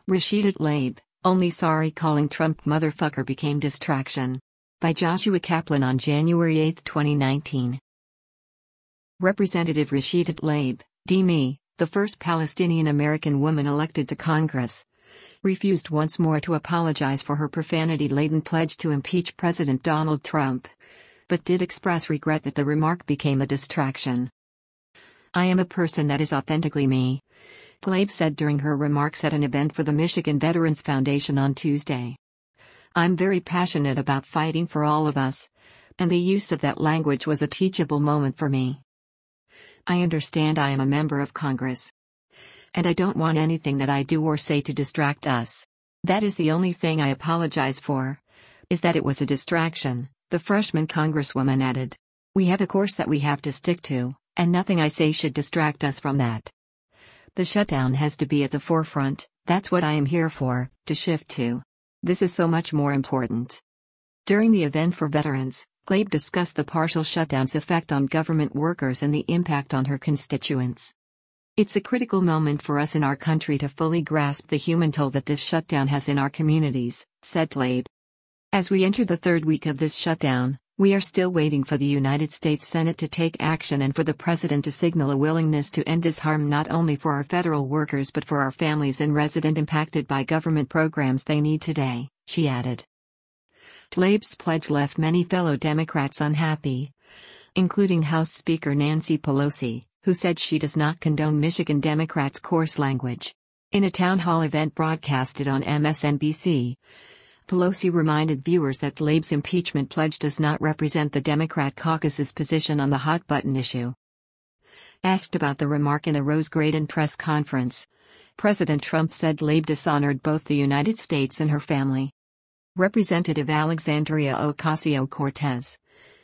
Rashida Tlaib, only sorry calling Trump motherfucker became distraction. By Joshua Kaplan on January 8, 2019. Representative Rashida Tlaib, D.M., the first Palestinian-American woman elected to Congress, refused once more to apologize for her profanity-laden pledge to impeach President Donald Trump, but did express regret that the remark became a distraction. "I am a person that is authentically me," Tlaib said during her remarks at an event for the Michigan Veterans Foundation on Tuesday. "I'm very passionate about fighting for all of us, and the use of that language was a teachable moment for me. I understand I am a member of Congress, and I don't want anything that I do or say to distract us. That is the only thing I apologize for, is that it was a distraction," the freshman congresswoman added. "We have a course that we have to stick to, and nothing I say should distract us from that. The shutdown has to be at the forefront, that's what I am here for, to shift to. This is so much more important." During the event for veterans, Tlaib discussed the partial shutdown's effect on government workers and the impact on her constituents. "It's a critical moment for us in our country to fully grasp the human toll that this shutdown has in our communities," said Tlaib. "As we enter the third week of this shutdown, we are still waiting for the United States Senate to take action and for the President to signal a willingness to end this harm not only for our federal workers but for our families and residents impacted by government programs they need today," she added. Tlaib's pledge left many fellow Democrats unhappy, including House Speaker Nancy Pelosi, who said she does not condone Michigan Democrats' coarse language. In a town hall event broadcasted on MSNBC, Pelosi reminded viewers that Tlaib's impeachment pledge does not represent the Democrat caucus's position on the hot-button issue. Asked about the remark in a Rose Graden press conference, President Trump said Tlaib dishonored both the United States and her family. Representative Alexandria Ocasio-Cortez,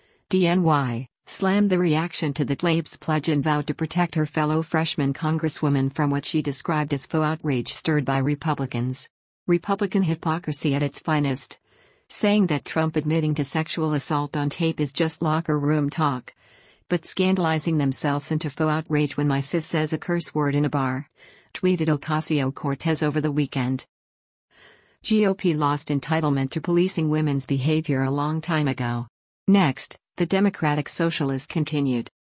DNY, slammed the reaction to the Tlaib's pledge and vowed to protect her fellow freshman congresswoman from what she described as faux outrage stirred by Republicans. Republican hypocrisy at its finest, saying that Trump admitting to sexual assault on tape is just locker room talk, but scandalizing themselves into faux outrage when my sis says a curse word in a bar, tweeted Ocasio-Cortez over the weekend. GOP lost entitlement to policing women's behavior a long time ago. Next, the Democratic Socialist continued.